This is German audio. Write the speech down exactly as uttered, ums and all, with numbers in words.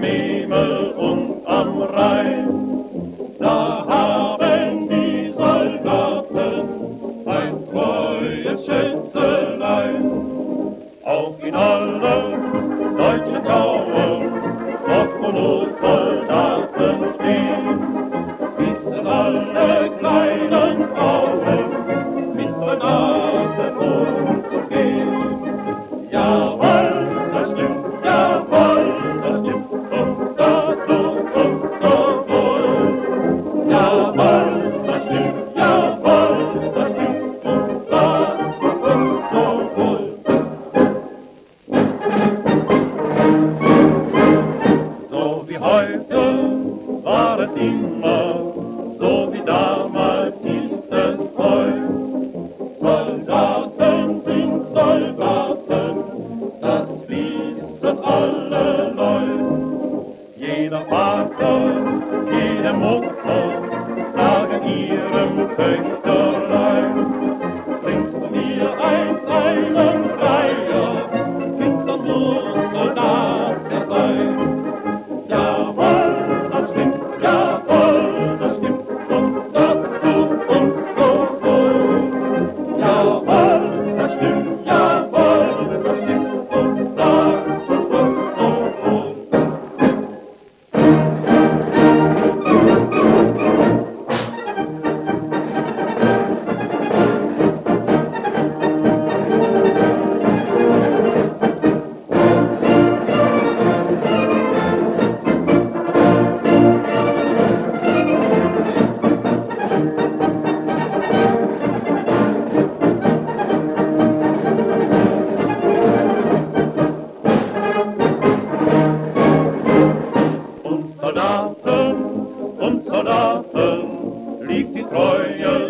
Memel und am Rhein. Da haben die Soldaten ein treues Schätzelein. Auch in allen deutschen Gauen noch von uns Soldaten stehen, wissen alle kleinen Frauen mit Soldaten umzugehen. Jawohl, das stimmt, jawohl, das stimmt, und das tut uns so wohl. Jawohl, das stimmt, jawohl, das stimmt, und das tut uns so wohl. So wie heute war es immer, so wie damals ist es heut. Soldaten sind Soldaten, das wissen alle Leute. Jeder Vater, jede Mutter sagen ihrem Töchterlein: bringst du mir einst einen Freier, Kind, dann muss Soldat er sein. Jawohl, das stimmt, jawohl, das stimmt, und das tut uns so wohl. Jawohl, das stimmt, jawohl, das stimmt, und das tut uns so wohl. Und Soldaten, und Soldaten liegt die Treue